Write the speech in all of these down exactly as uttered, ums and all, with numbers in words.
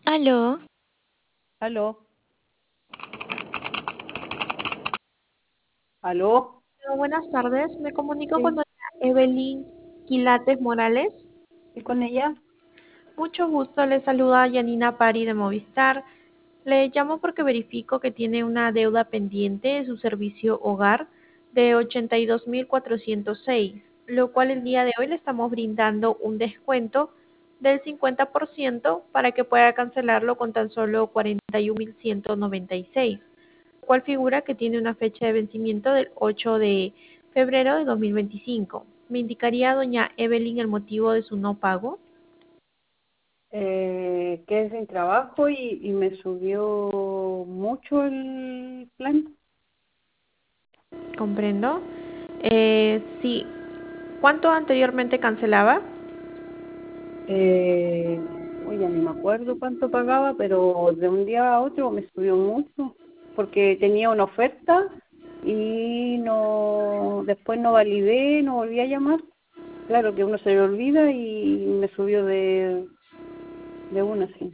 Aló, Aló, aló, Hola, buenas tardes. Me comunico con sí, doña Evelyn Quilates Morales. ¿y con ella? Mucho gusto, le saluda Yanina Pari de Movistar. Le llamo porque verifico que tiene una deuda pendiente de su servicio hogar de ochenta y dos mil cuatrocientos seis, lo cual el día de hoy le estamos brindando un descuento del cincuenta por ciento para que pueda cancelarlo con tan solo cuarenta y un mil ciento noventa y seis, cual figura que tiene una fecha de vencimiento del ocho de febrero de dos mil veinticinco. ¿Me indicaría, doña Evelyn, el motivo de su no pago? Eh, que es sin trabajo y, y me subió mucho el plan. Comprendo. Eh, sí. ¿Cuánto anteriormente cancelaba? Eh, uy, ya ni me acuerdo cuánto pagaba, pero de un día a otro me subió mucho, porque tenía una oferta y no, después no validé, no volví a llamar. Claro que uno se le olvida y me subió de, de una, sí.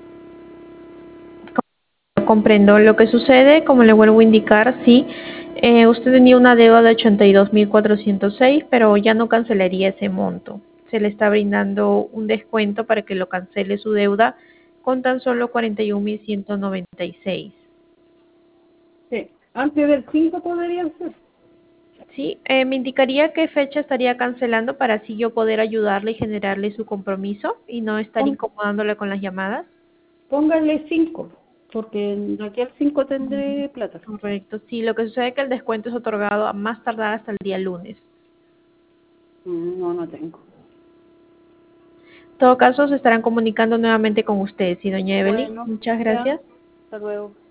Comprendo. Lo que sucede, como le vuelvo a indicar, sí, eh, usted tenía una deuda de ochenta y dos mil cuatrocientos seis, pero ya no cancelaría ese monto. Se le está brindando un descuento para que lo cancele su deuda con tan solo cuarenta y un mil ciento noventa y seis. Sí, antes del cinco podría ser. Sí, eh, me indicaría qué fecha estaría cancelando para así yo poder ayudarle y generarle su compromiso y no estar incomodándole con las llamadas. Póngale cinco, porque de aquí al cinco tendré plata. Correcto, sí, lo que sucede es que el descuento es otorgado a más tardar hasta el día lunes. Mm, No, no tengo. En todo caso, se estarán comunicando nuevamente con usted, sí, doña Evelyn. Bueno, Muchas ya, gracias. hasta luego.